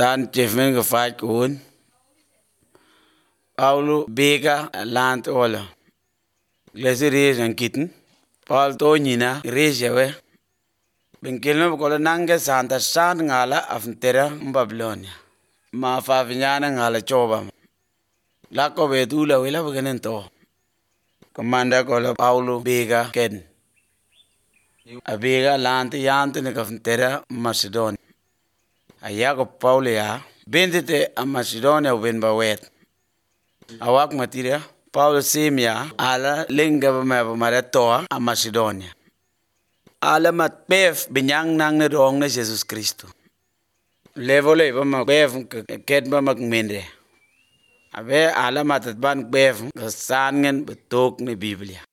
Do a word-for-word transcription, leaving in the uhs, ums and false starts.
staan Jeffen gefaat gewoon. Paulo bega land ola. Lesi reis en kitten. Paul to nina reis yawe. Benkelno kola nange santa san ngala aftera Babylonia. Ma fa vinyana ngala choba. Lako betula wela begenen to. Komanda kola Paulo bega ken. Abega land yante ne kaftera Macedonia. Ayago Paulo ya bendete a Macedonia wen bawet. Awak matira Paulo semia ala lenga ba mara toa a Macedonia. Ala mat bef binyang nang ne rong na Jesus Kristo. Level ba ma bef ket ba magmende. Abe ala matat ban bef kasangen betok ne Biblia.